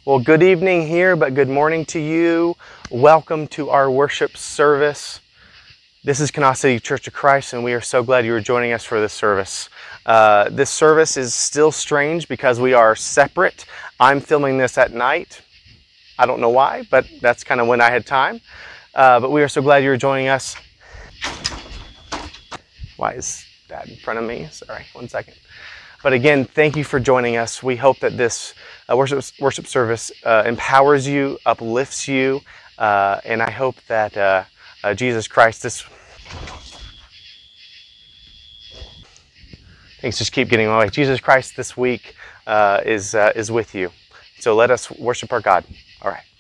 Well, good evening here, but good morning to you. Welcome to our worship service. This is Kanawha City Church of Christ, and we are so glad you are joining us for this service. This service is still strange because we are separate. I'm filming this at night. I don't know why, but that's kind of when I had time. But we are so glad you're joining us. Why is that in front of me? Sorry, one second. But again, thank you for joining us. We hope that this worship service empowers you, uplifts you, and I hope that Jesus Christ, things just keep getting away. Jesus Christ this week is with you. So let us worship our God. All right.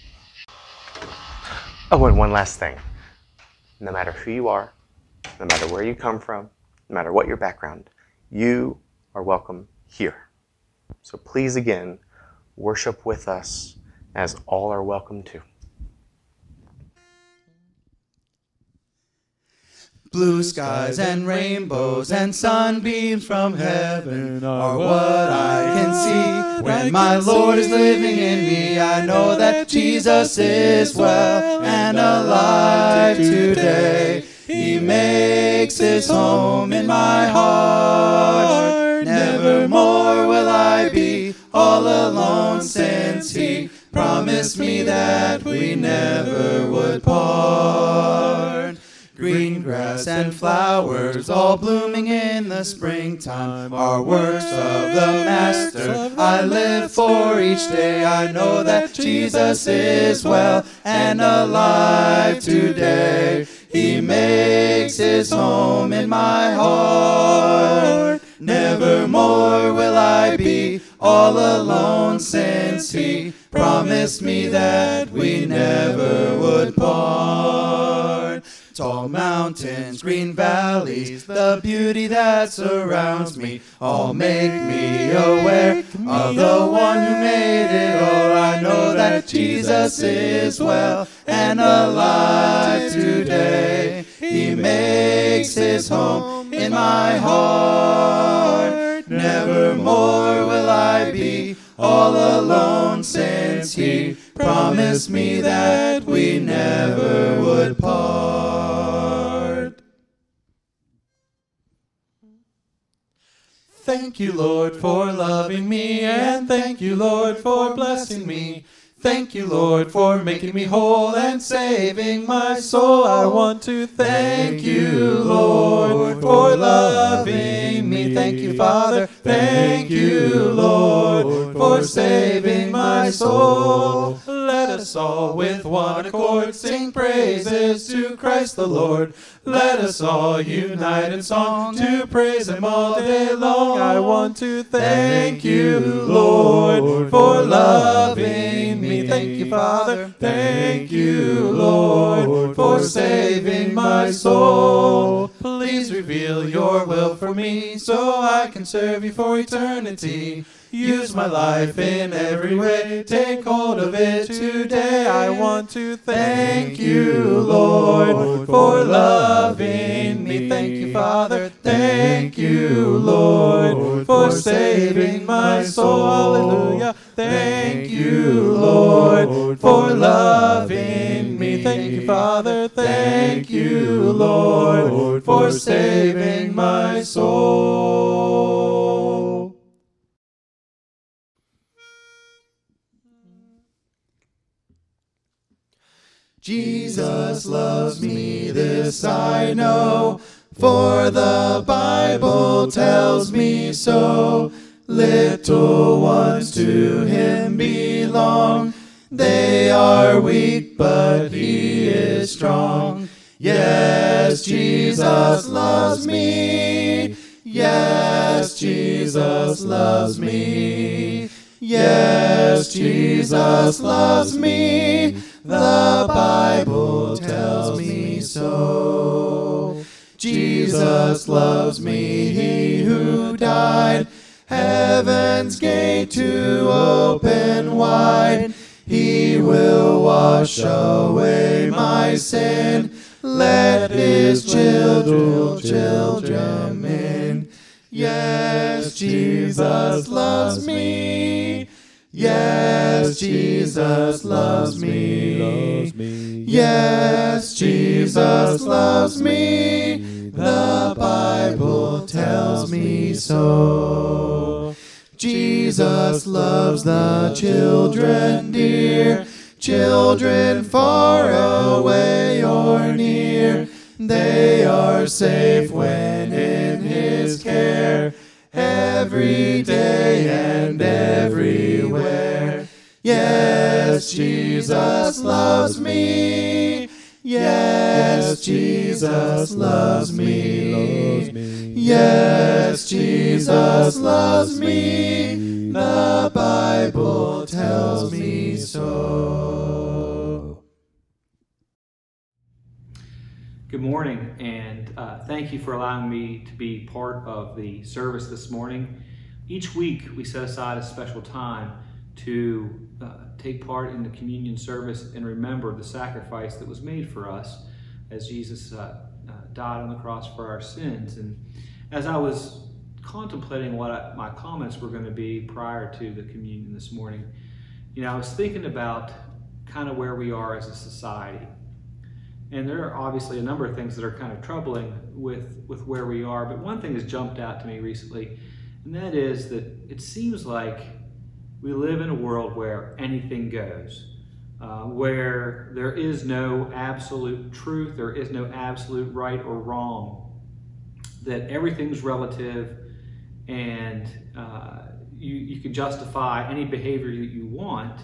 Oh, and one last thing. No matter who you are, no matter where you come from, no matter what your background, you are welcome here. So please again, worship with us as all are welcome to. Blue skies and rainbows and sunbeams from heaven are what I can see. When my Lord is living in me, I know that Jesus is well and alive today. He makes his home in my heart. Nevermore will I be all alone, since he promised me that we never would part. Green grass and flowers all blooming in the springtime are works of the Master. I live for each day. I know that Jesus is well and alive today. He makes his home in my heart. Nevermore will I be all alone, since he promised me that we never would part. Tall mountains, green valleys, the beauty that surrounds me, all make me aware of the one who made it all. I know that Jesus is well and alive today. He makes his home in my heart. Nevermore will I be all alone, since he promised me that we never would part. Thank you, Lord, for loving me, and thank you, Lord, for blessing me. Thank you, Lord, for making me whole and saving my soul. I want to thank you, Lord, for loving me. Thank you, Father. Thank you, Lord, for saving my soul. Let us all with one accord sing praises to Christ the Lord. Let us all unite in song to praise him all day long. I want to thank you, Lord, for loving me. Thank you, Father. Thank you, Lord, for saving my soul. Please reveal your will for me, so I can serve you for eternity. Use my life in every way. Take hold of it today. I want to thank you, Lord, for loving me. Thank you, Father. Thank you, Lord, for saving my soul. Hallelujah. Thank you, Lord, for loving me. Thank you, Father. Thank you, Lord, for saving my soul. Jesus loves me, this I know, for the Bible tells me so. Little ones to him belong. They are weak, but he is strong. Yes, Jesus loves me. Yes, Jesus loves me. Yes, Jesus loves me. The Bible tells me so. Jesus loves me, he who died, heaven's gate to open wide. He will wash away my sin. Let his children in. Yes, Jesus loves me. Yes, Jesus loves me. Yes, Jesus loves me. The Bible tells me so. Jesus loves the children dear, children far away or near. They are safe when in His care, every day and everywhere. Yes, Jesus loves me. Yes, Jesus loves me. Yes, Jesus loves me. The Bible tells me so. Good morning, and thank you for allowing me to be part of the service this morning. Each week we set aside a special time to take part in the communion service and remember the sacrifice that was made for us as Jesus died on the cross for our sins. And as I was contemplating what my comments were going to be prior to the communion this morning, I was thinking about kind of where we are as a society. And there are obviously a number of things that are kind of troubling with where we are, but one thing has jumped out to me recently, and that is that it seems like we live in a world where anything goes, where there is no absolute truth, there is no absolute right or wrong, that everything's relative, and you can justify any behavior that you want,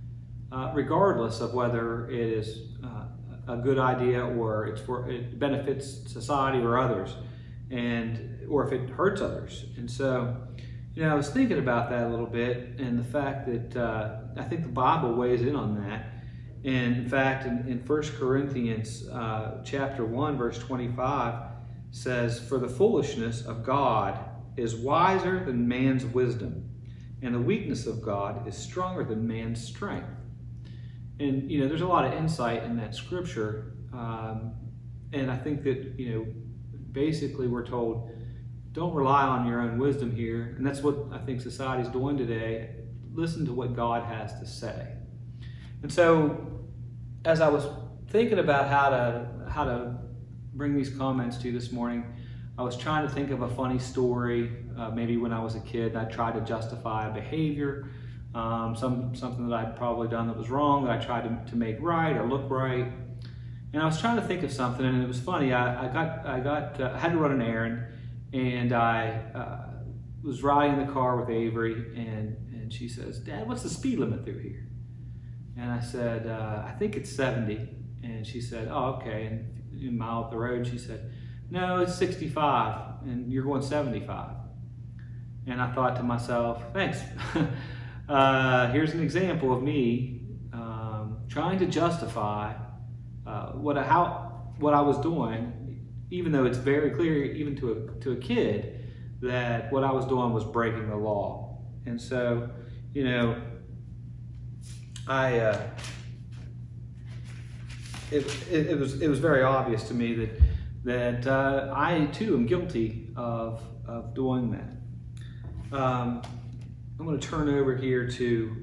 regardless of whether it is a good idea or it benefits society or others, or if it hurts others. And so, I was thinking about that a little bit, and the fact that I think the Bible weighs in on that. And in fact, in 1 Corinthians chapter 1, verse 25 says, "For the foolishness of God is wiser than man's wisdom, and the weakness of God is stronger than man's strength." And, there's a lot of insight in that scripture. And I think that, basically we're told, don't rely on your own wisdom here. And that's what I think society's doing today. Listen to what God has to say. And so, as I was thinking about how to bring these comments to you this morning, I was trying to think of a funny story. Maybe when I was a kid, I tried to justify a behavior. Something that I'd probably done that was wrong, that I tried to make right or look right. And I was trying to think of something, and it was funny. I had to run an errand, and I was riding in the car with Avery, and she says, "Dad, what's the speed limit through here?" And I said, "I think it's 70." And she said, "Oh, okay." And a mile up the road, she said, "No, it's 65, and you're going 75." And I thought to myself, thanks. Here's an example of me trying to justify what I was doing, even though it's very clear, even to a kid, that what I was doing was breaking the law. And so, it was very obvious to me that I too am guilty of doing that. I'm going to turn over here to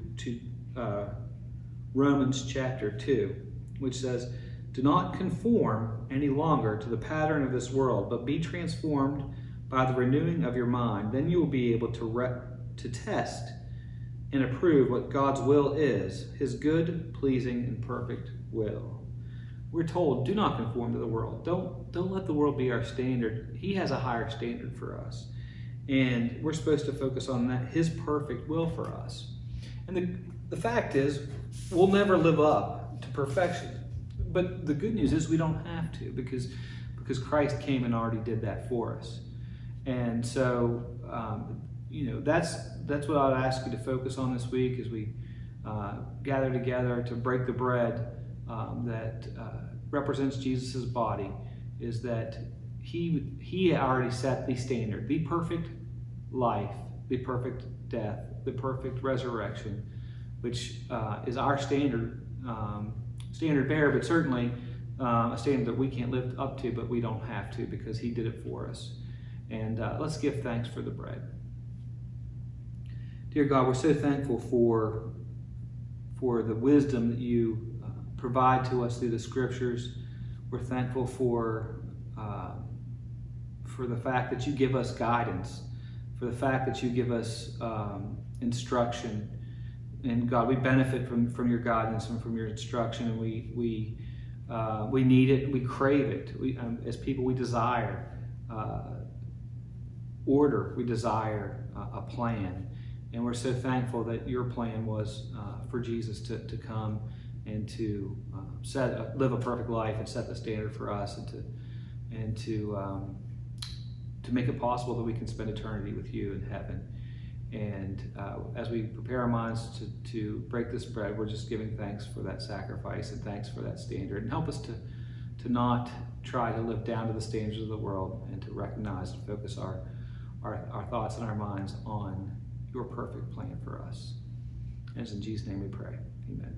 Romans chapter 2, which says, "Do not conform any longer to the pattern of this world, but be transformed by the renewing of your mind. Then you will be able to test and approve what God's will is, His good, pleasing, and perfect will." We're told, do not conform to the world. Don't let the world be our standard. He has a higher standard for us. And we're supposed to focus on that, His perfect will for us. And the fact is, we'll never live up to perfection. But the good news is we don't have to, because Christ came and already did that for us. And so, that's what I'd ask you to focus on this week as we gather together to break the bread that represents Jesus' body, is that He already set the standard, the perfect life, the perfect death, the perfect resurrection, which is our standard bearer, but certainly a standard that we can't live up to, but we don't have to, because He did it for us. And let's give thanks for the bread. Dear God, we're so thankful for the wisdom that you provide to us through the Scriptures. We're thankful for the fact that you give us guidance, for the fact that you give us instruction. And God, we benefit from your guidance and from your instruction, and we need it, we crave it. As people, we desire order, we desire a plan. And we're so thankful that your plan was for Jesus to come and to live a perfect life and set the standard for us, and to make it possible that we can spend eternity with you in heaven. And as we prepare our minds to break this bread, we're just giving thanks for that sacrifice and thanks for that standard. And help us to not try to live down to the standards of the world, and to recognize and focus our thoughts and our minds on your perfect plan for us. And it's in Jesus' name we pray. Amen.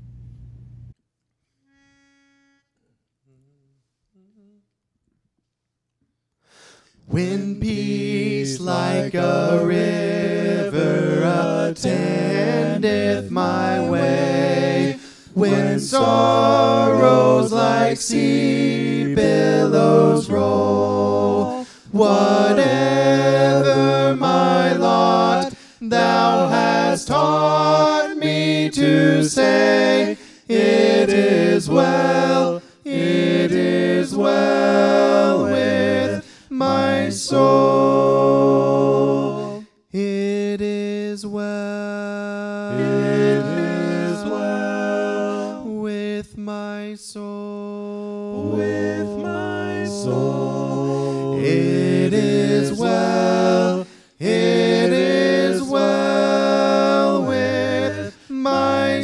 When peace like a river attendeth my way, when sorrows like sea billows roll, whatever my lot, thou hast taught me to say, it is well with my soul. It is well with my soul. With my soul. It is well with my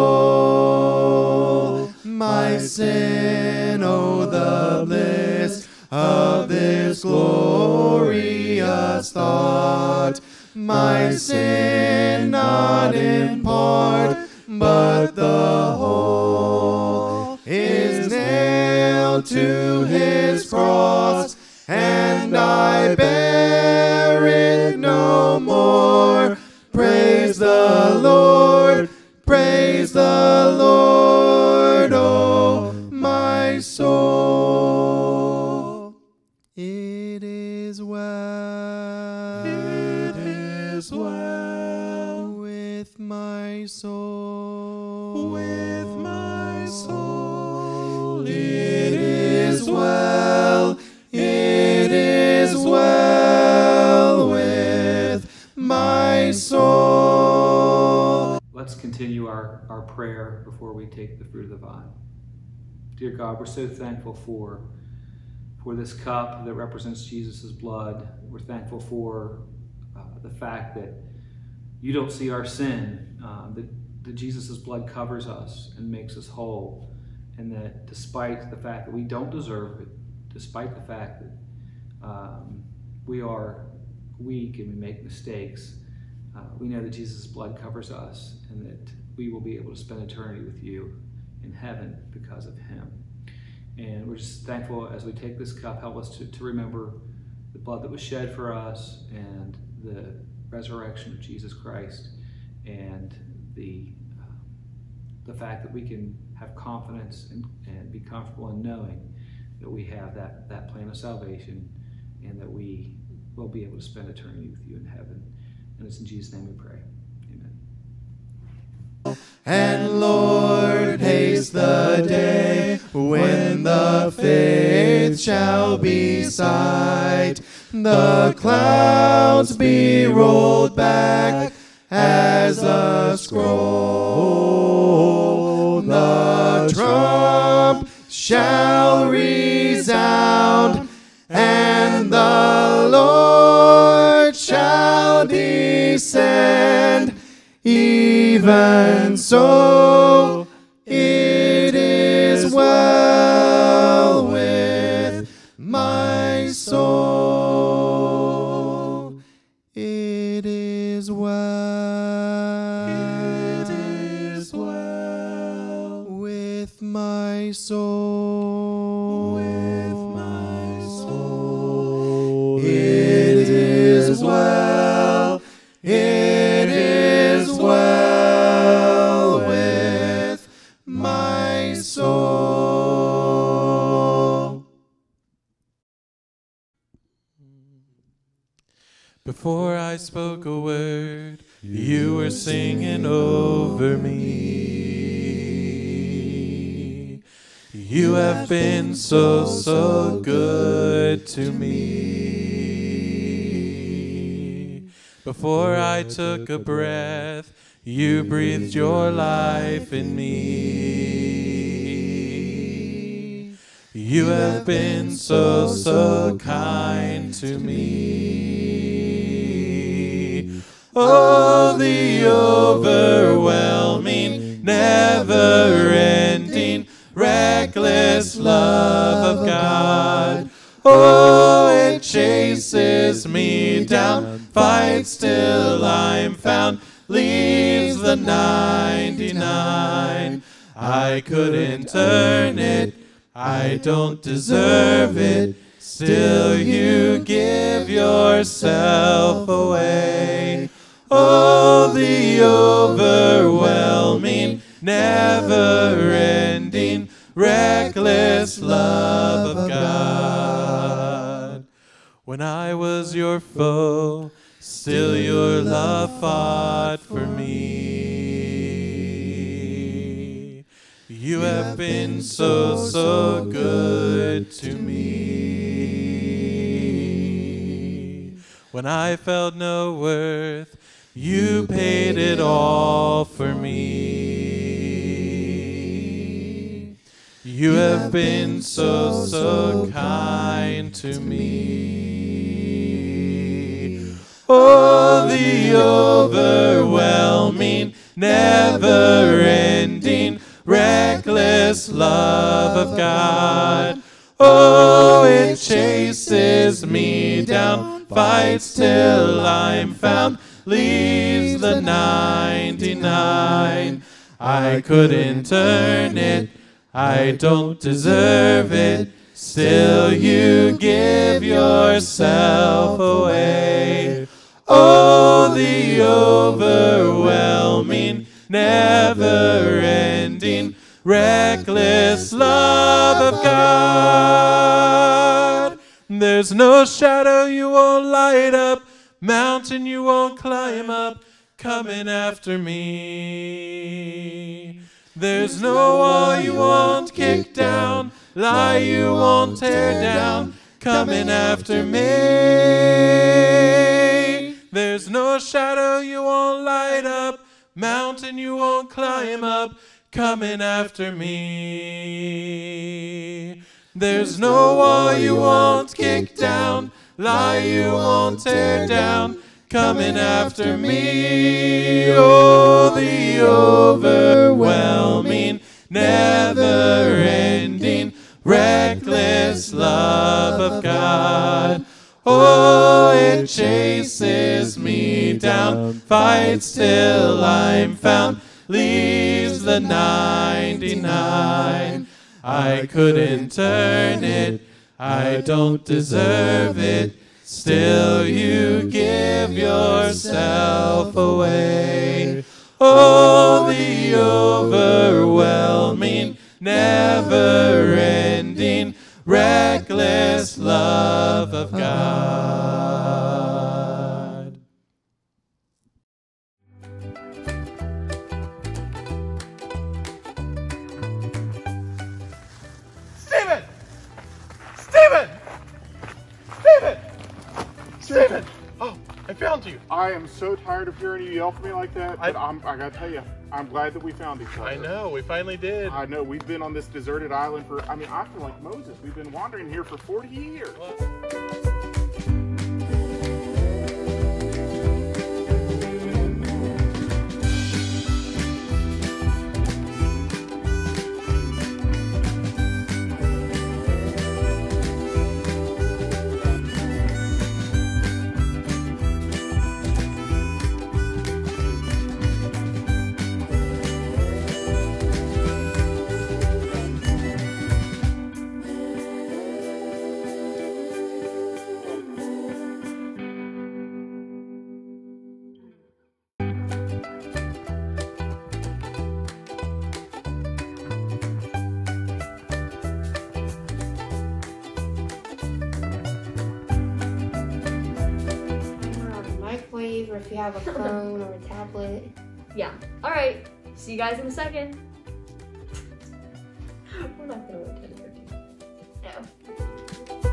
soul. My sin, oh, the bliss of this glorious thought. My sin not in part, but the whole, is nailed to his cross, and I bear it no more. Praise the Lord, oh my soul. It is well with my soul. With my soul. It is well with my soul. Let's continue our prayer before we take the fruit of the vine. Dear God, we're so thankful for this cup that represents Jesus' blood. We're thankful for the fact that you don't see our sin, that Jesus' blood covers us and makes us whole, and that despite the fact that we don't deserve it, despite the fact that we are weak and we make mistakes, we know that Jesus' blood covers us, and that we will be able to spend eternity with you in heaven because of him. And we're just thankful as we take this cup. Help us to remember the blood that was shed for us, and the resurrection of Jesus Christ, and the fact that we can have confidence and be comfortable in knowing that we have that plan of salvation, and that we will be able to spend eternity with you in heaven. And it's in Jesus' name we pray. Amen. And Lord, haste the day when the faith shall be sight, the clouds be rolled back as a scroll, the trump shall resound, and the Lord shall descend. Even so, it is well with my soul. It is well. It is well with my soul. With my soul. It is well. It is Before I spoke a word, you were singing over me. You have been so, so good to me. Before I took a breath, you breathed your life in me. You have been so, so kind to me. Oh, the overwhelming, never-ending, reckless love of God. Oh, it chases me down, fights till I'm found, leaves the 99. I couldn't earn it, I don't deserve it, still you give yourself away. Oh, the overwhelming, never-ending, reckless love of God. When I was your foe, still your love fought for me. You have been so, so good to me. When I felt no worth, you paid it all for me. You have been so, so kind to me. Oh, the overwhelming, never-ending, reckless love of God. Oh, it chases me down, fights till I'm found, leaves the 99. I couldn't earn it, I don't deserve it, still you give yourself away. Oh, the overwhelming, never-ending, reckless love of God. There's no shadow you won't light up, mountain you won't climb up, coming after me. There's no wall you won't kick down, lie you won't tear down, coming after me. There's no shadow you won't light up, mountain you won't climb up, coming after me. There's no wall you won't kick down, lie you won't tear down, coming after me. Oh, the overwhelming, never-ending, reckless love of God. Oh, it chases me down, fights till I'm found, leaves the 99. I couldn't earn it, I don't deserve it, still you give yourself away. Oh, the overwhelming, never-ending, reckless love of God. Stephen! Stephen! Stephen! Stephen! Oh, I found you. I am so tired of hearing you yell for me like that, but I gotta tell you, I'm glad that we found each other. I know, we finally did. I know, we've been on this deserted island for, I feel like Moses. We've been wandering here for 40 years. or if you have a phone or a tablet. Yeah. All right. See you guys in a second. We're not gonna wait 10 to 15. No.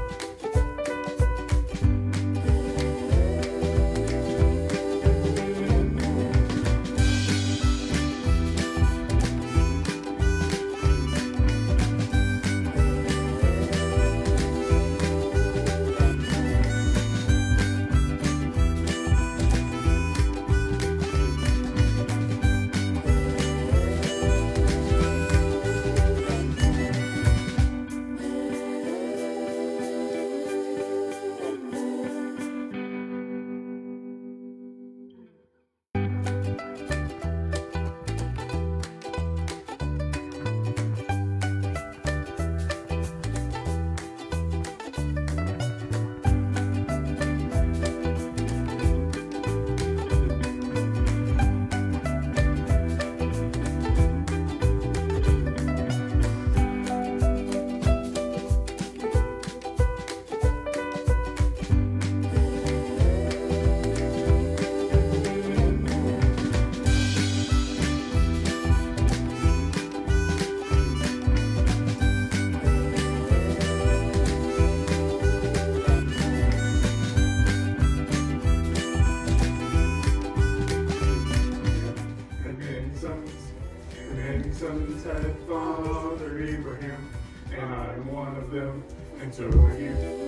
sons had Father Abraham, and I'm one of them, and so are you.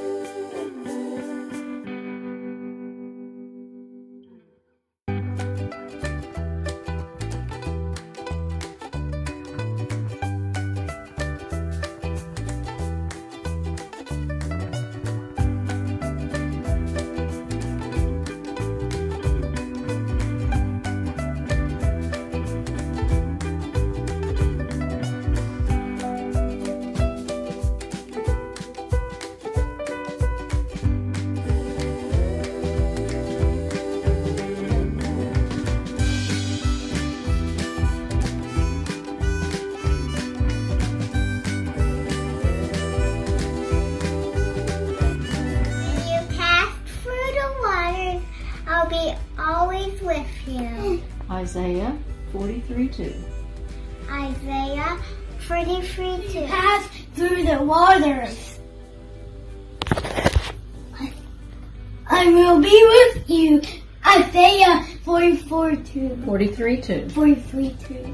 Always with you. Isaiah 43:2. Isaiah 43:2. Pass through the waters. I will be with you. Isaiah 44:2. 43:2. 43:2.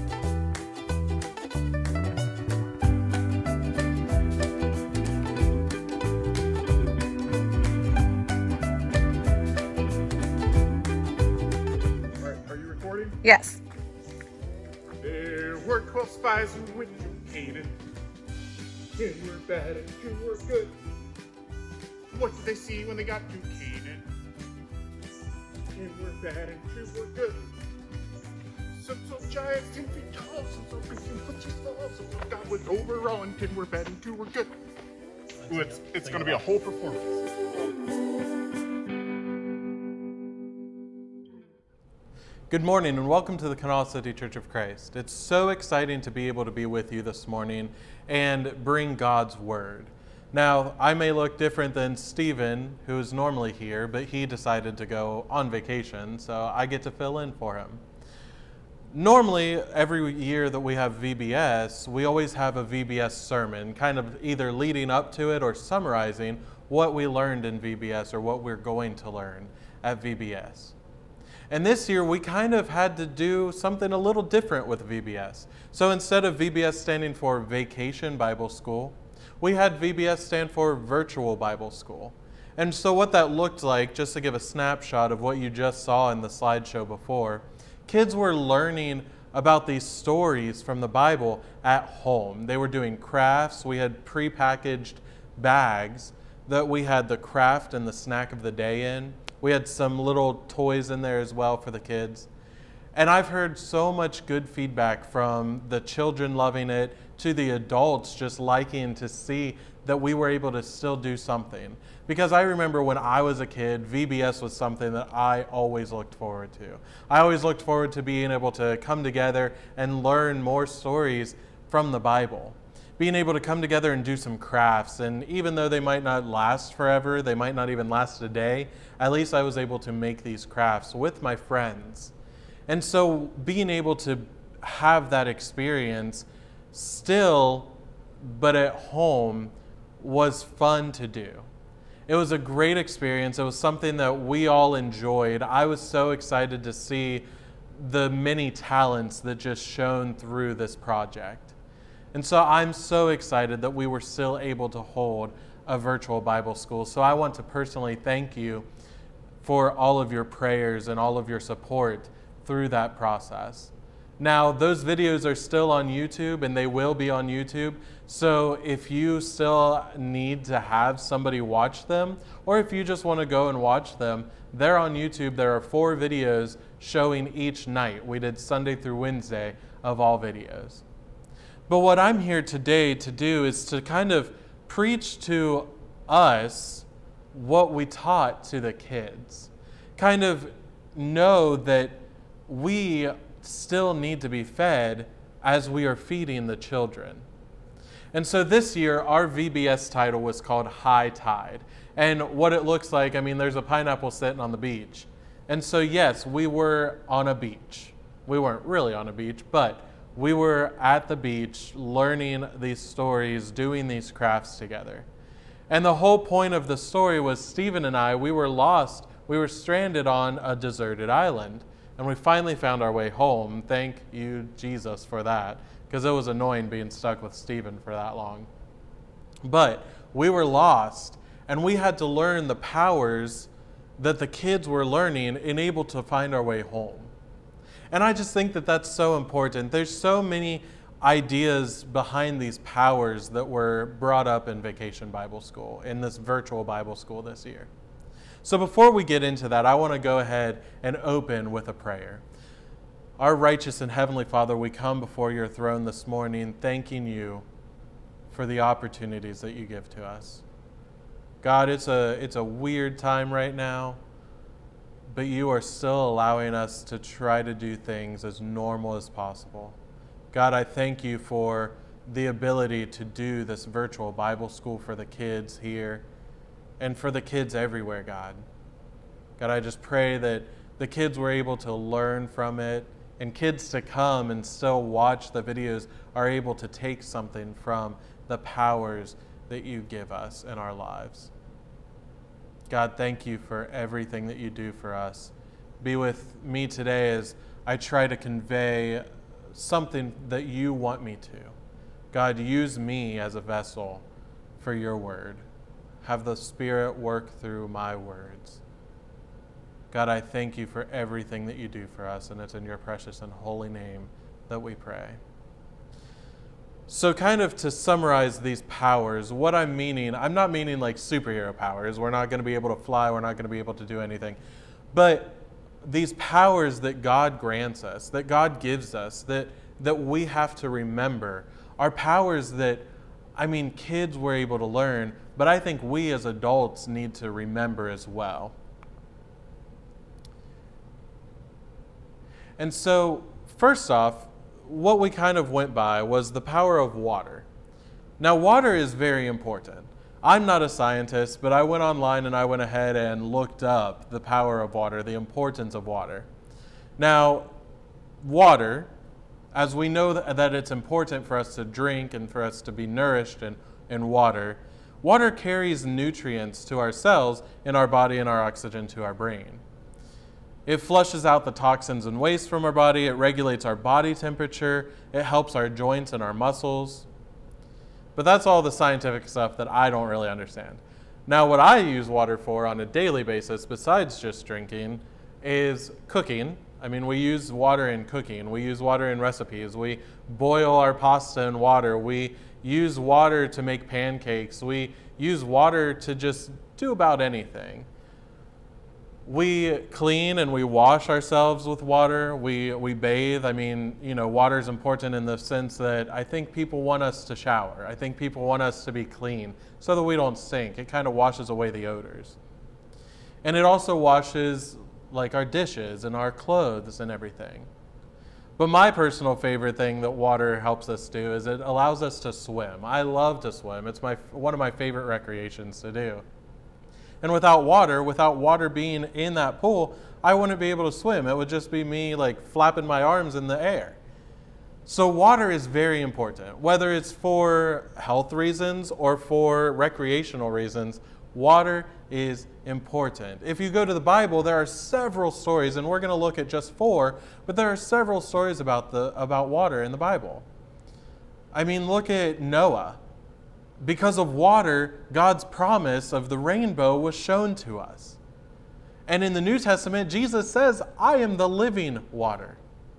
Yes. There were 12 spies who went to Canaan. 10 were bad and 2 were good. What did they see when they got to Canaan? 10 were bad and 2 were good. Some giants 10 feet tall, some big punches tall, some God was overall, 10 were bad and 2 were good. Well, it's going to be a whole performance. Good morning and welcome to the Kanawha City Church of Christ. It's so exciting to be able to be with you this morning and bring God's Word. Now, I may look different than Stephen, who is normally here, but he decided to go on vacation, so I get to fill in for him. Normally, every year that we have VBS, we always have a VBS sermon, kind of either leading up to it or summarizing what we learned in VBS or what we're going to learn at VBS. And this year, we kind of had to do something a little different with VBS. So instead of VBS standing for Vacation Bible School, we had VBS stand for Virtual Bible School. And so what that looked like, just to give a snapshot of what you just saw in the slideshow before, kids were learning about these stories from the Bible at home. They were doing crafts. We had prepackaged bags that we had the craft and the snack of the day in. We had some little toys in there as well for the kids. And I've heard so much good feedback from the children loving it to the adults just liking to see that we were able to still do something. Because I remember when I was a kid, VBS was something that I always looked forward to. I always looked forward to being able to come together and learn more stories from the Bible. being able to come together and do some crafts. And even though they might not last forever, they might not even last a day, at least I was able to make these crafts with my friends. And so being able to have that experience still, but at home, was fun to do. It was a great experience. It was something that we all enjoyed. I was so excited to see the many talents that just shone through this project. And so I'm so excited that we were still able to hold a virtual Bible school. So I want to personally thank you for all of your prayers and all of your support through that process. Now, those videos are still on YouTube, and they will be on YouTube. So if you still need to have somebody watch them, or if you just want to go and watch them, they're on YouTube. There are 4 videos showing each night. We did Sunday through Wednesday of all videos. But what I'm here today to do is to kind of preach to us what we taught to the kids. Kind of know that we still need to be fed as we are feeding the children. And so this year, our VBS title was called High Tide. And what it looks like, I mean, there's a pineapple sitting on the beach. And so yes, we were on a beach. We weren't really on a beach, but we were at the beach learning these stories, doing these crafts together. And the whole point of the story was Stephen and I, we were lost. We were stranded on a deserted island. And we finally found our way home. Thank you, Jesus, for that, because it was annoying being stuck with Stephen for that long. But we were lost, and we had to learn the powers that the kids were learning and able to find our way home. And I just think that that's so important. There's so many ideas behind these powers that were brought up in Vacation Bible School, in this virtual Bible school this year. So before we get into that, I want to go ahead and open with a prayer. Our righteous and heavenly Father, we come before your throne this morning thanking you for the opportunities that you give to us. God, it's a weird time right now, but you are still allowing us to try to do things as normal as possible. God, I thank you for the ability to do this virtual Bible school for the kids here and for the kids everywhere, God. God, I just pray that the kids were able to learn from it, and kids to come and still watch the videos are able to take something from the powers that you give us in our lives. God, thank you for everything that you do for us. Be with me today as I try to convey something that you want me to. God, use me as a vessel for your word. Have the Spirit work through my words. God, I thank you for everything that you do for us, and it's in your precious and holy name that we pray. So kind of to summarize these powers, what I'm not meaning like superhero powers. We're not going to be able to fly. We're not going to be able to do anything. But these powers that God grants us, that God gives us, that we have to remember are powers that, I mean, kids were able to learn, but I think we as adults need to remember as well. And so, first off, what we kind of went by was the power of water. Now, water is very important. I'm not a scientist, but I went online and I went ahead and looked up the power of water, the importance of water. Now, water, as we know that it's important for us to drink and for us to be nourished in water, water carries nutrients to our cells in our body and our oxygen to our brain. It flushes out the toxins and waste from our body. It regulates our body temperature. It helps our joints and our muscles. But that's all the scientific stuff that I don't really understand. Now, what I use water for on a daily basis, besides just drinking, is cooking. I mean, we use water in cooking. We use water in recipes. We boil our pasta in water. We use water to make pancakes. We use water to just do about anything. We clean and we wash ourselves with water. We bathe. I mean, you know, water is important in the sense that I think people want us to shower. I think people want us to be clean so that we don't stink. It kind of washes away the odors. And it also washes like our dishes and our clothes and everything. But my personal favorite thing that water helps us do is it allows us to swim. I love to swim. It's one of my favorite recreations to do. And without water being in that pool, I wouldn't be able to swim. It would just be me like flapping my arms in the air. So water is very important. Whether it's for health reasons or for recreational reasons, water is important. If you go to the Bible, there are several stories, and we're going to look at just 4, but there are several stories about water in the Bible. I mean, look at Noah. Because of water, God's promise of the rainbow was shown to us. And in the New Testament, Jesus says, I am the living water.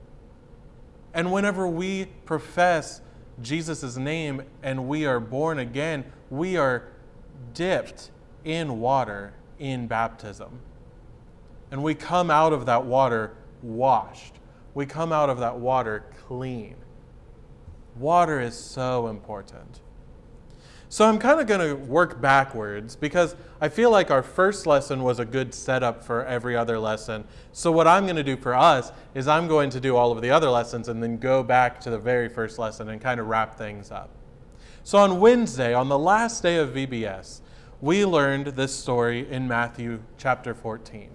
And whenever we profess Jesus' name and we are born again, we are dipped in water in baptism. And we come out of that water washed. We come out of that water clean. Water is so important. So I'm kind of going to work backwards because I feel like our first lesson was a good setup for every other lesson. So what I'm going to do for us is I'm going to do all of the other lessons and then go back to the very first lesson and kind of wrap things up. So on Wednesday, on the last day of VBS, we learned this story in Matthew chapter 14.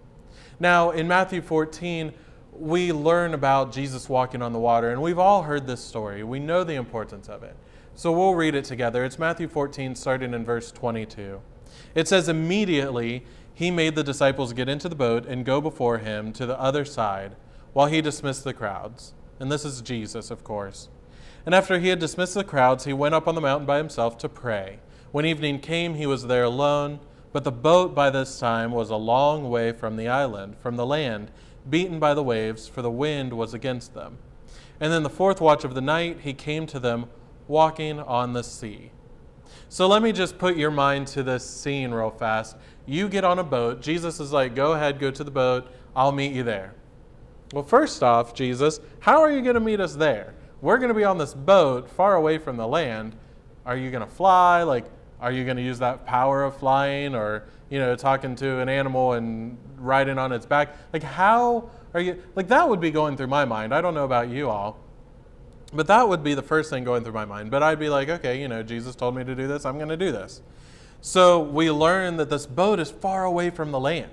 Now, in Matthew 14, we learn about Jesus walking on the water, and we've all heard this story. We know the importance of it. So we'll read it together. It's Matthew 14, starting in verse 22. It says, immediately he made the disciples get into the boat and go before him to the other side while he dismissed the crowds. And this is Jesus, of course. And after he had dismissed the crowds, he went up on the mountain by himself to pray. When evening came, he was there alone, but the boat by this time was a long way from the island, from the land, beaten by the waves, for the wind was against them. And in the 4th watch of the night, he came to them, walking on the sea. So let me just put your mind to this scene real fast. You get on a boat. Jesus is like, go ahead, go to the boat. I'll meet you there. Well, first off, Jesus, how are you going to meet us there? We're going to be on this boat far away from the land. Are you going to fly? Like, are you going to use that power of flying or, talking to an animal and riding on its back? Like, how are you? Like, that would be going through my mind. I don't know about you all. But that would be the first thing going through my mind. But I'd be like, okay, Jesus told me to do this. I'm going to do this. So we learn that this boat is far away from the land.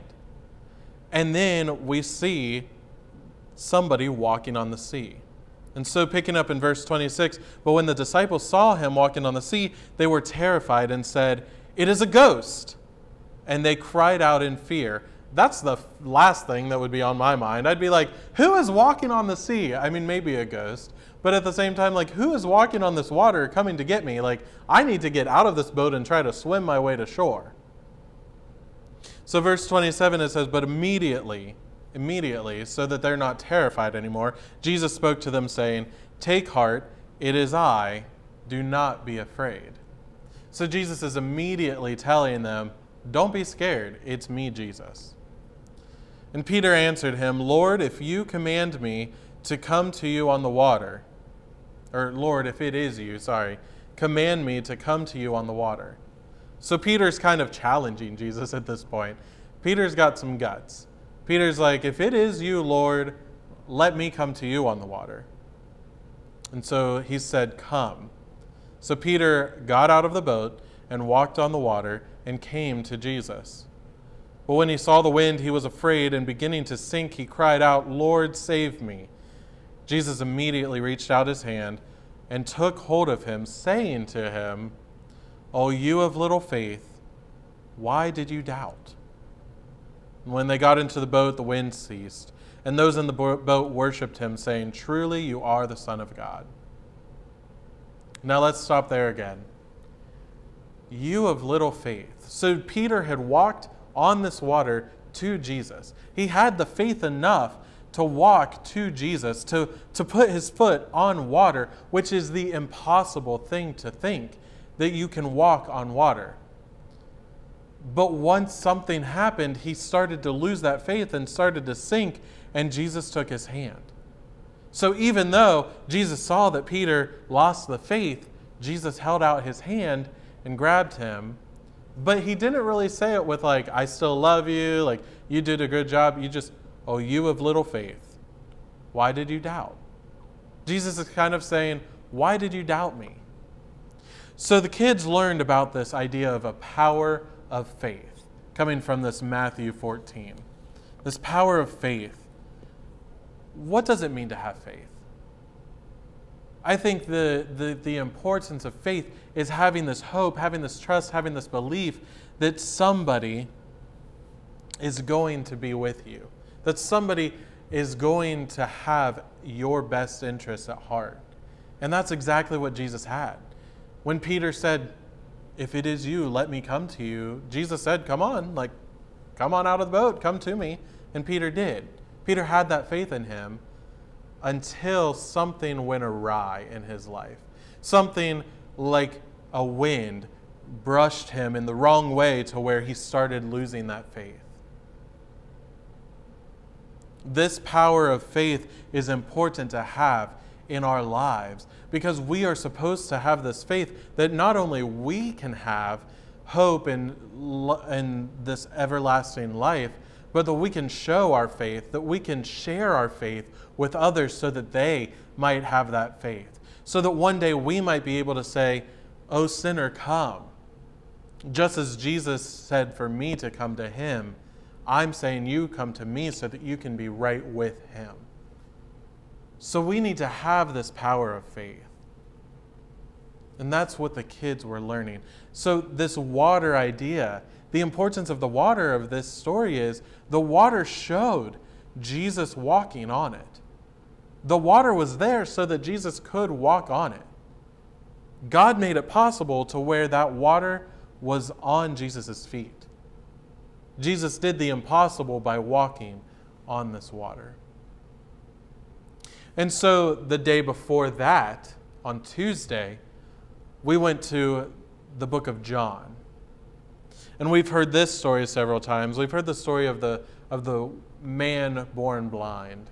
And then we see somebody walking on the sea. And so picking up in verse 26, but when the disciples saw him walking on the sea, they were terrified and said, it is a ghost. And they cried out in fear. That's the last thing that would be on my mind. I'd be like, who is walking on the sea? I mean, maybe a ghost. But at the same time, like, who is walking on this water coming to get me? Like, I need to get out of this boat and try to swim my way to shore. So verse 27, it says, but immediately, so that they're not terrified anymore, Jesus spoke to them saying, take heart, it is I, do not be afraid. So Jesus is immediately telling them, don't be scared, it's me, Jesus. And Peter answered him, Lord, if you command me to come to you on the water, or Lord, if it is you, command me to come to you on the water. So Peter's kind of challenging Jesus at this point. Peter's got some guts. Peter's like, if it is you, Lord, let me come to you on the water. And so he said, come. So Peter got out of the boat and walked on the water and came to Jesus. But when he saw the wind, he was afraid, and beginning to sink, he cried out, Lord, save me. Jesus immediately reached out his hand and took hold of him, saying to him, O you of little faith, why did you doubt? And when they got into the boat, the wind ceased, and those in the boat worshipped him, saying, truly you are the Son of God. Now let's stop there again. You of little faith. So Peter had walked on this water to Jesus. He had the faith enough to walk to Jesus, to put his foot on water, which is the impossible thing to think, that you can walk on water. But once something happened, he started to lose that faith and started to sink, and Jesus took his hand. So even though Jesus saw that Peter lost the faith, Jesus held out his hand and grabbed him. But he didn't really say it with like, I still love you, like, you did a good job. You just, oh, you of little faith, why did you doubt? Jesus is kind of saying, why did you doubt me? So the kids learned about this idea of a power of faith coming from this Matthew 14. This power of faith. What does it mean to have faith? I think the importance of faith is having this hope, having this trust, having this belief that somebody is going to be with you, that somebody is going to have your best interests at heart. And that's exactly what Jesus had. When Peter said, if it is you, let me come to you, Jesus said, come on, come on out of the boat, come to me. And Peter did. Peter had that faith in him until something went awry in his life. Something like a wind brushed him in the wrong way to where he started losing that faith. This power of faith is important to have in our lives because we are supposed to have this faith that not only we can have hope in this everlasting life, but that we can show our faith, that we can share our faith with others so that they might have that faith. So that one day we might be able to say, "O sinner, come." Just as Jesus said for me to come to him, I'm saying you come to me so that you can be right with him. So we need to have this power of faith. And that's what the kids were learning. So this water idea, the importance of the water of this story is the water showed Jesus walking on it. The water was there so that Jesus could walk on it. God made it possible to where that water was on Jesus' feet. Jesus did the impossible by walking on this water. And so the day before that, on Tuesday, we went to the book of John. And we've heard this story several times. We've heard the story of the man born blind.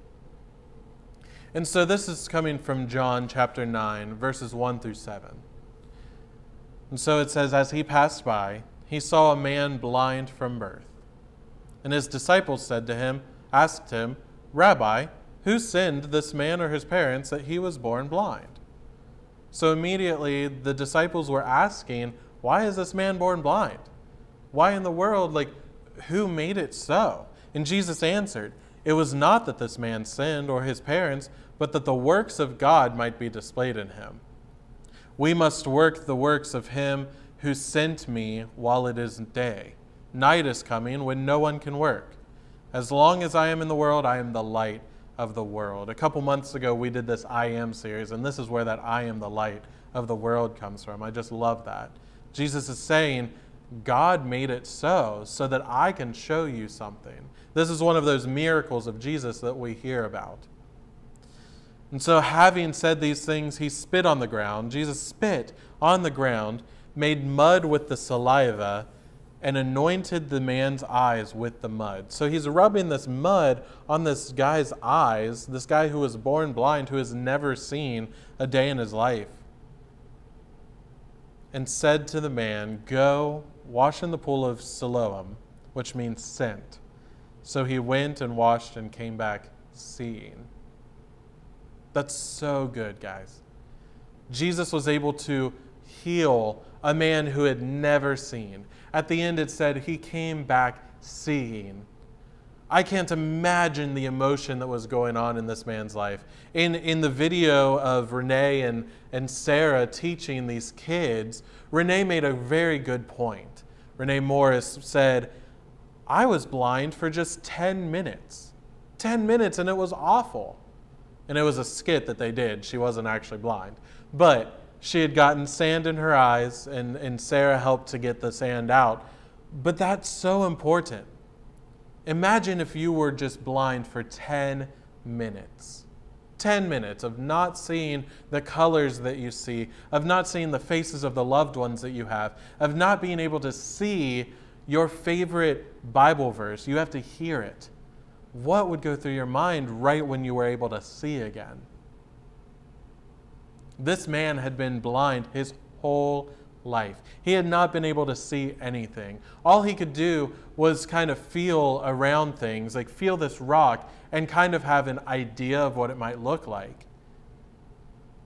And so this is coming from John chapter 9, verses 1 through 7. And so it says, as he passed by, he saw a man blind from birth. And his disciples asked him, Rabbi, who sinned, this man or his parents, that he was born blind? So immediately the disciples were asking, why is this man born blind? Why in the world, who made it so? And Jesus answered, it was not that this man sinned or his parents, but that the works of God might be displayed in him. We must work the works of him who sent me while it is day. Night is coming when no one can work. As long as I am in the world, I am the light of the world. A couple months ago, we did this I Am series, and this is where that I am the light of the world comes from. I just love that. Jesus is saying, God made it so that I can show you something. This is one of those miracles of Jesus that we hear about. And so having said these things, he spit on the ground. Jesus spit on the ground, made mud with the saliva, and anointed the man's eyes with the mud. So he's rubbing this mud on this guy's eyes, this guy who was born blind, who has never seen a day in his life, and said to the man, go, wash in the pool of Siloam, which means sent. So he went and washed and came back seeing. That's so good, guys. Jesus was able to heal a man who had never seen. At the end, it said he came back seeing. I can't imagine the emotion that was going on in this man's life. In the video of Renee and Sarah teaching these kids, Renee made a very good point. Renee Morris said, I was blind for just 10 minutes. 10 minutes, and it was awful. And it was a skit that they did. She wasn't actually blind. But she had gotten sand in her eyes, and Sarah helped to get the sand out. But that's so important. Imagine if you were just blind for 10 minutes. 10 minutes of not seeing the colors that you see, of not seeing the faces of the loved ones that you have, of not being able to see your favorite Bible verse. You have to hear it. What would go through your mind right when you were able to see again? This man had been blind his whole life. He had not been able to see anything. All he could do was kind of feel around things, like feel this rock and kind of have an idea of what it might look like.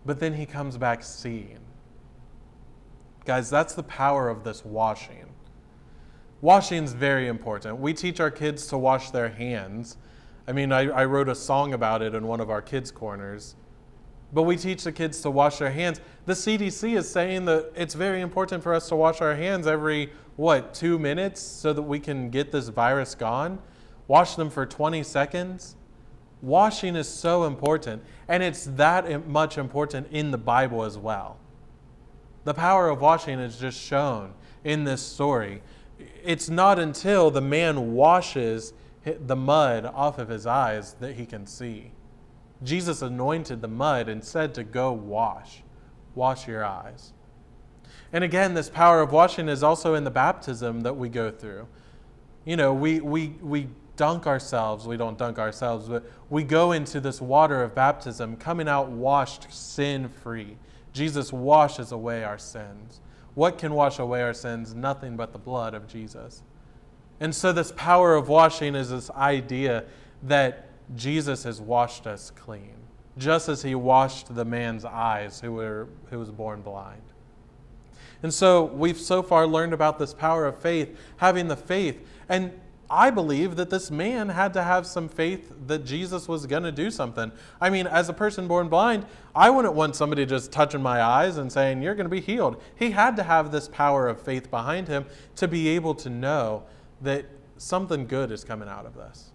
but then he comes back seeing. Guys, that's the power of this washing. Washing is very important. We teach our kids to wash their hands. I mean, I wrote a song about it in one of our kids' corners. But we teach the kids to wash their hands. The CDC is saying that it's very important for us to wash our hands every, 2 minutes so that we can get this virus gone? Wash them for 20 seconds? Washing is so important, and it's that much important in the Bible as well. The power of washing is just shown in this story. It's not until the man washes the mud off of his eyes that he can see. Jesus anointed the mud and said to go wash your eyes. And again, this power of washing is also in the baptism that we go through. You know, we dunk ourselves, we don't dunk ourselves, but we go into this water of baptism, coming out washed, sin-free. Jesus washes away our sins. What can wash away our sins? Nothing but the blood of Jesus. And so this power of washing is this idea that Jesus has washed us clean, just as he washed the man's eyes who was born blind. And so we've so far learned about this power of faith, having the faith. And I believe that this man had to have some faith that Jesus was going to do something. I mean, as a person born blind, I wouldn't want somebody just touching my eyes and saying, you're going to be healed. He had to have this power of faith behind him to be able to know that something good is coming out of this.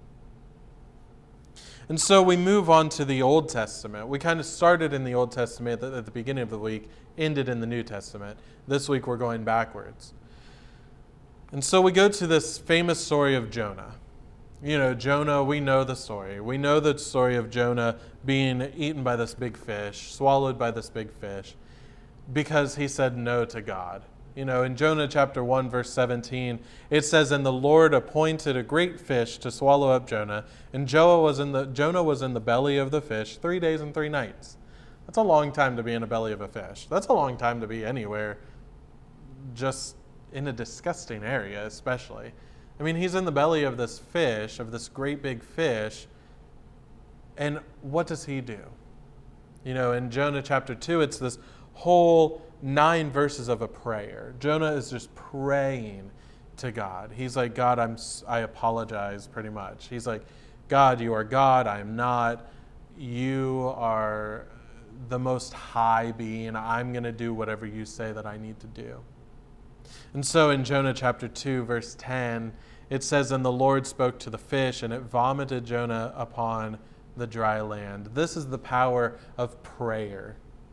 And so we move on to the Old Testament. We kind of started in the Old Testament at the beginning of the week, ended in the New Testament. This week we're going backwards. And so we go to this famous story of Jonah. You know, Jonah, we know the story. We know the story of Jonah being eaten by this big fish, swallowed by this big fish, because he said no to God. You know, in Jonah chapter 1, verse 17, it says, "And the Lord appointed a great fish to swallow up Jonah, and Jonah was in the belly of the fish 3 days and 3 nights." That's a long time to be in the belly of a fish. That's a long time to be anywhere, just in a disgusting area especially. I mean, he's in the belly of this fish, of this great big fish, and what does he do? You know, in Jonah chapter 2, it's this whole 9 verses of a prayer. Jonah is just praying to God. He's like, God, I apologize, pretty much. He's like, God, you are God, I am not. You are the most high being. I'm going to do whatever you say that I need to do. And so in Jonah chapter 2, verse 10, it says, "And the Lord spoke to the fish, and it vomited Jonah upon the dry land." This is the power of prayer.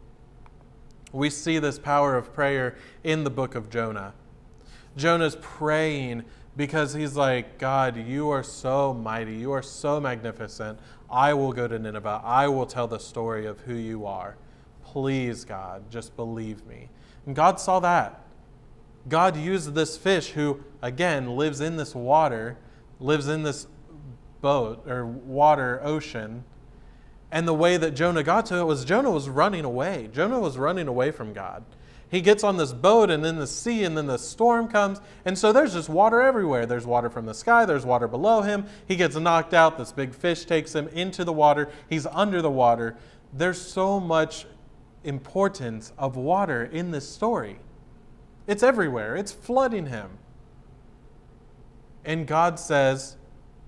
We see this power of prayer in the book of Jonah. Jonah's praying because he's like, God, you are so mighty. You are so magnificent. I will go to Nineveh. I will tell the story of who you are. Please, God, just believe me. And God saw that. God used this fish who, again, lives in this water, lives in this boat or water ocean. And the way that Jonah got to it was Jonah was running away. Jonah was running away from God. He gets on this boat and then the sea and then the storm comes. And so there's just water everywhere. There's water from the sky. There's water below him. He gets knocked out. This big fish takes him into the water. He's under the water. There's so much importance of water in this story. It's everywhere. It's flooding him. And God says,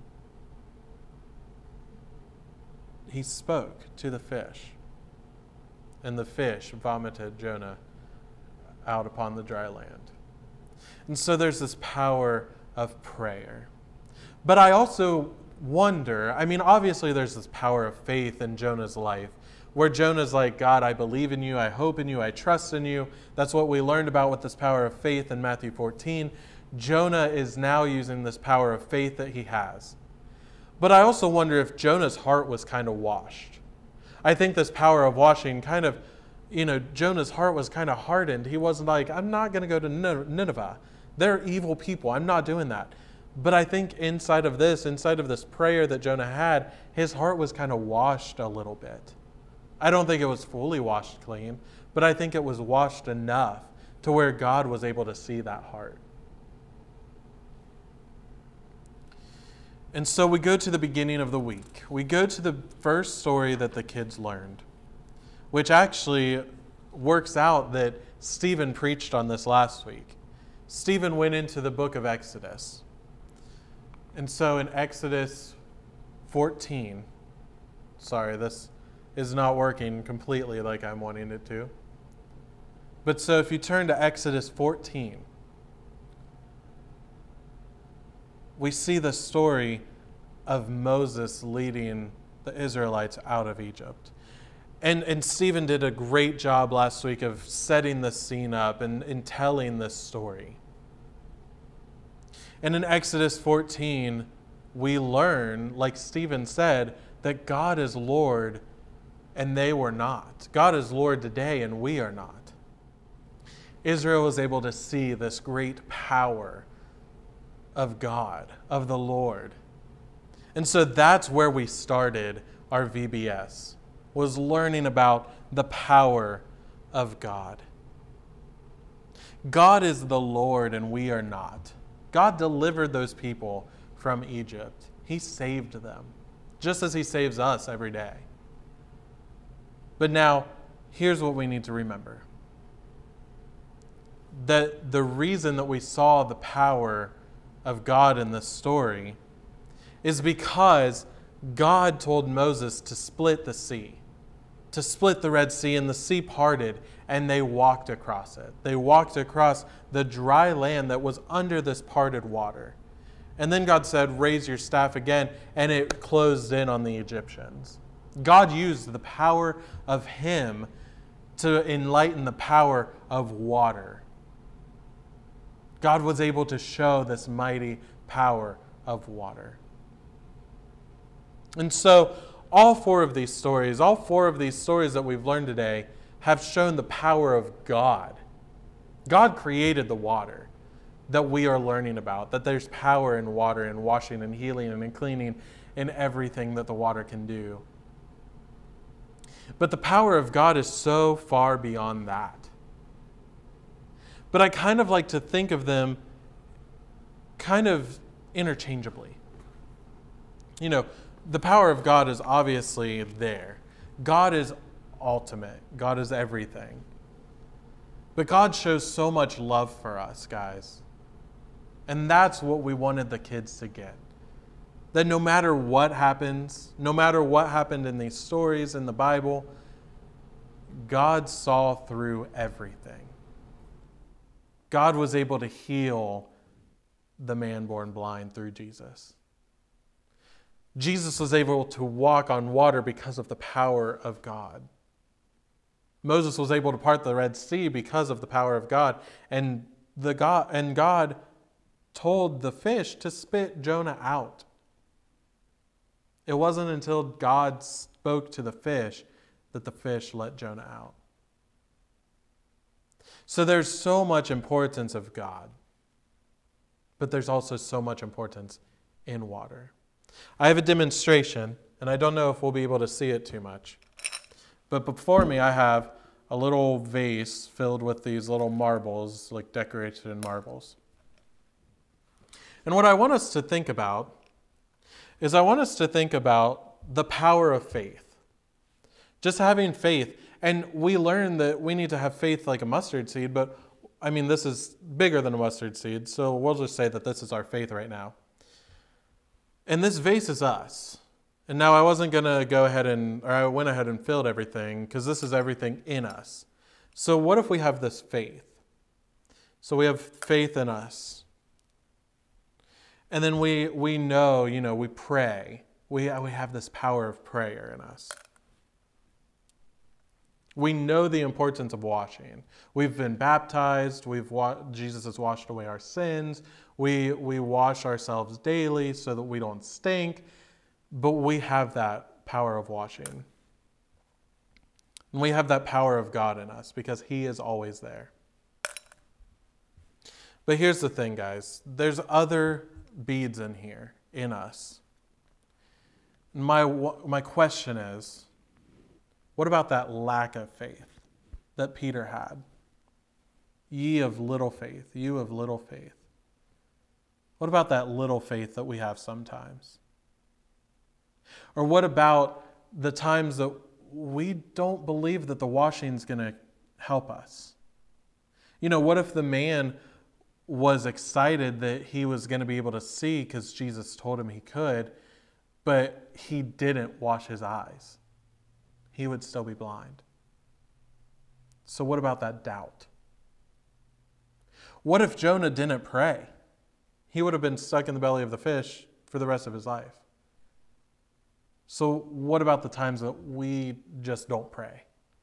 he spoke to the fish, and the fish vomited Jonah out upon the dry land. And so there's this power of prayer. But I also wonder, I mean, obviously there's this power of faith in Jonah's life, where Jonah's like, God, I believe in you, I hope in you, I trust in you. That's what we learned about with this power of faith in Matthew 14. Jonah is now using this power of faith that he has. But I also wonder if Jonah's heart was kind of washed. I think this power of washing kind of, Jonah's heart was kind of hardened. He wasn't like, I'm not going to go to Nineveh. They're evil people. I'm not doing that. But I think inside of this prayer that Jonah had, his heart was kind of washed a little bit. I don't think it was fully washed clean, but I think it was washed enough to where God was able to see that heart. And so we go to the beginning of the week. We go to the first story that the kids learned. which actually works out that Stephen preached on this last week. Stephen went into the book of Exodus. And so in Exodus 14, sorry, this is not working completely like I'm wanting it to. But so if you turn to Exodus 14, we see the story of Moses leading the Israelites out of Egypt. And Stephen did a great job last week of setting the scene up and telling this story. And in Exodus 14, we learn, like Stephen said, that God is Lord and they were not. God is Lord today and we are not. Israel was able to see this great power of God, of the Lord. And so that's where we started our VBS, was learning about the power of God. God is the Lord and we are not. God delivered those people from Egypt. He saved them, just as he saves us every day. But now, here's what we need to remember. That the reason that we saw the power of God in this story is because God told Moses to split the sea, to split the Red Sea, and the sea parted, and they walked across it. They walked across the dry land that was under this parted water. And then God said, raise your staff again, and it closed in on the Egyptians. God used the power of him to enlighten the power of water. God was able to show this mighty power of water. And so all four of these stories that we've learned today have shown the power of God. God created the water that we are learning about, that there's power in water and washing and healing and cleaning and everything that the water can do. But the power of God is so far beyond that. But I kind of like to think of them kind of interchangeably. You know, the power of God is obviously there. God is ultimate. God is everything. But God shows so much love for us, guys. And that's what we wanted the kids to get. That no matter what happens, no matter what happened in these stories in the Bible, God saw through everything. God was able to heal the man born blind through Jesus. Jesus was able to walk on water because of the power of God. Moses was able to part the Red Sea because of the power of God. And God told the fish to spit Jonah out. It wasn't until God spoke to the fish that the fish let Jonah out. So there's so much importance of God, but there's also so much importance in water. I have a demonstration, and I don't know if we'll be able to see it too much, but before me I have a little vase filled with these little marbles, like decorated in marbles. And what I want us to think about is I want us to think about the power of faith. Just having faith. And we learn that we need to have faith like a mustard seed, but I mean, this is bigger than a mustard seed, so we'll just say that this is our faith right now. And this vase is us. And now I wasn't going to I went ahead and filled everything, because this is everything in us. So what if we have this faith? So we have faith in us. And then we know, we pray. We have this power of prayer in us. We know the importance of washing. We've been baptized. Jesus has washed away our sins. We wash ourselves daily so that we don't stink. But we have that power of washing. And we have that power of God in us because he is always there. But here's the thing, guys. There's other beads in here, in us. My question is, what about that lack of faith that Peter had? Ye of little faith, you of little faith. What about that little faith that we have sometimes? Or what about the times that we don't believe that the washing's going to help us. You know, what if the man was excited that he was going to be able to see because Jesus told him he could, but he didn't wash his eyes? He would still be blind. So what about that doubt? What if Jonah didn't pray? He would have been stuck in the belly of the fish for the rest of his life. So what about the times that we just don't pray?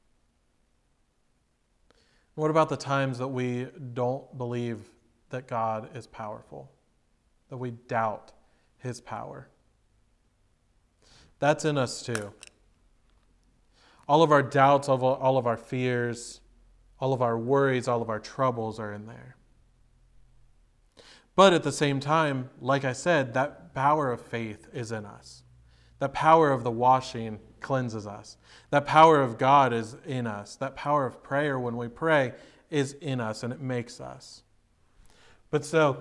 What about the times that we don't believe that God is powerful, that we doubt his power? That's in us too. All of our doubts, all of our fears, all of our worries, all of our troubles are in there. But at the same time, like I said, that power of faith is in us. That power of the washing cleanses us. That power of God is in us. That power of prayer when we pray is in us, and it makes us. But so,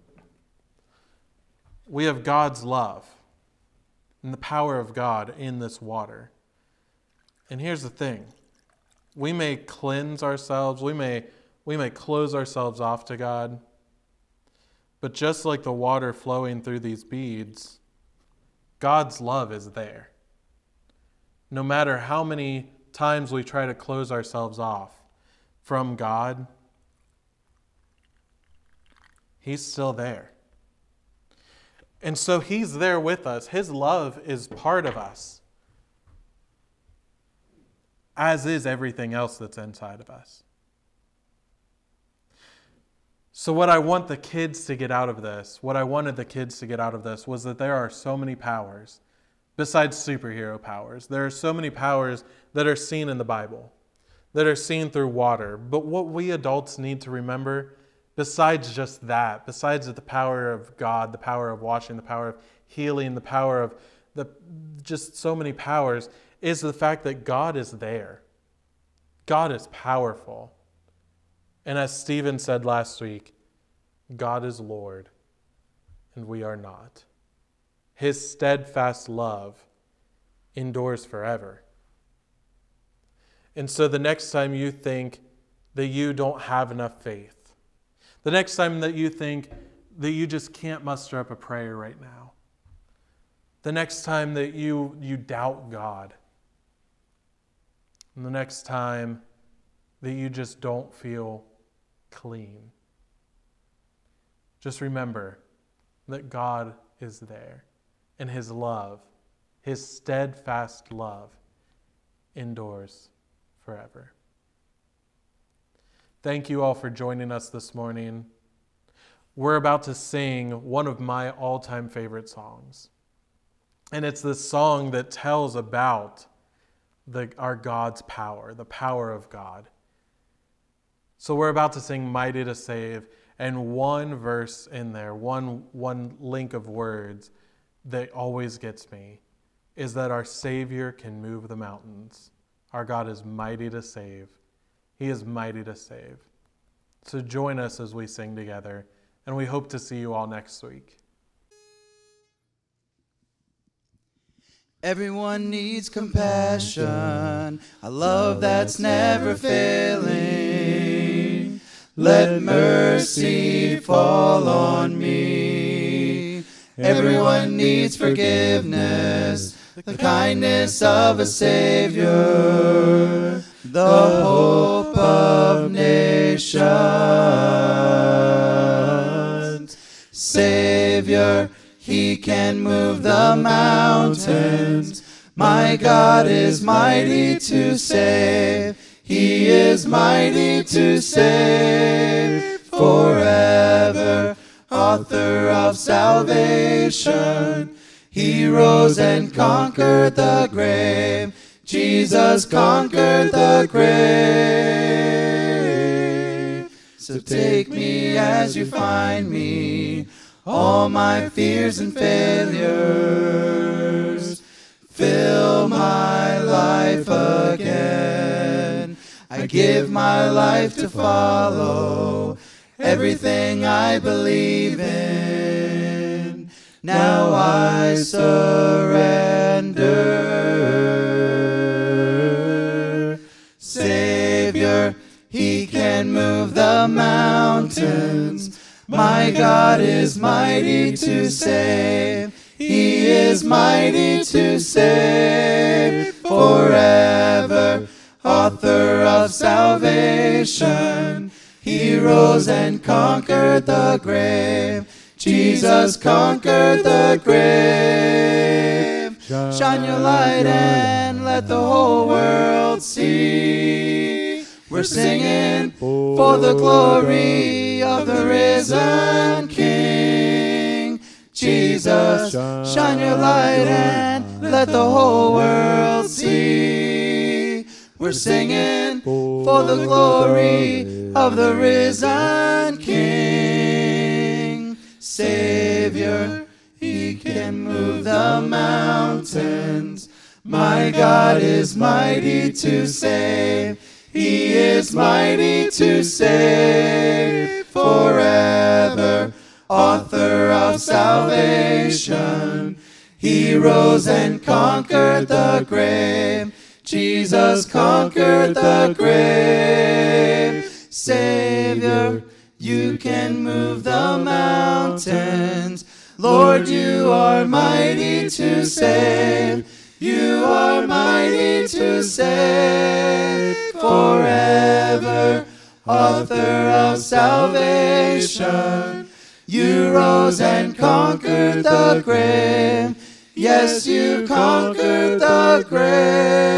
we have God's love and the power of God in this water. And here's the thing. We may cleanse ourselves. We may close ourselves off to God. But just like the water flowing through these beads, God's love is there. No matter how many times we try to close ourselves off from God, he's still there. And so he's there with us. His love is part of us, as is everything else that's inside of us. So what I want the kids to get out of this, what I wanted the kids to get out of this, was that there are so many powers, besides superhero powers. There are so many powers that are seen in the Bible, that are seen through water. But what we adults need to remember, besides just that, besides the power of God, the power of washing, the power of healing, the power of just so many powers, is the fact that God is there. God is powerful. And as Stephen said last week, God is Lord, and we are not. His steadfast love endures forever. And so the next time you think that you don't have enough faith, the next time that you think that you just can't muster up a prayer right now, the next time that you doubt God, and the next time that you just don't feel clean, just remember that God is there, and his love, his steadfast love, endures forever. Thank you all for joining us this morning. We're about to sing one of my all-time favorite songs. And it's this song that tells about our God's power, the power of God. So we're about to sing Mighty to Save, and one verse in there, one link of words that always gets me is that our Savior can move the mountains. Our God is mighty to save. He is mighty to save. So join us as we sing together, and we hope to see you all next week. Everyone needs compassion, a love that's never failing. Let mercy fall on me. Everyone needs forgiveness, the kindness of a Savior, the hope of nations. Savior, he can move the mountains. My God is mighty to save. He is mighty to save forever. Author of salvation, he rose and conquered the grave. Jesus conquered the grave. So take me as you find me, all my fears and failures. Fill my life again. I give my life to follow everything I believe in. Now I surrender. My God is mighty to save. He is mighty to save forever. Author of salvation. He rose and conquered the grave. Jesus conquered the grave. Shine your light and let the whole world see. We're singing for the glory of the risen King. Jesus, shine your light and let the whole world see. We're singing for the glory of the risen King. Savior, He can move the mountains. My God is mighty to save. He is mighty to save forever. Author of salvation. He rose and conquered the grave. Jesus conquered the grave. Savior, you can move the mountains. Lord, you are mighty to save. You are mighty to save forever. Author of salvation. You rose and conquered the grave. Yes, you conquered the grave.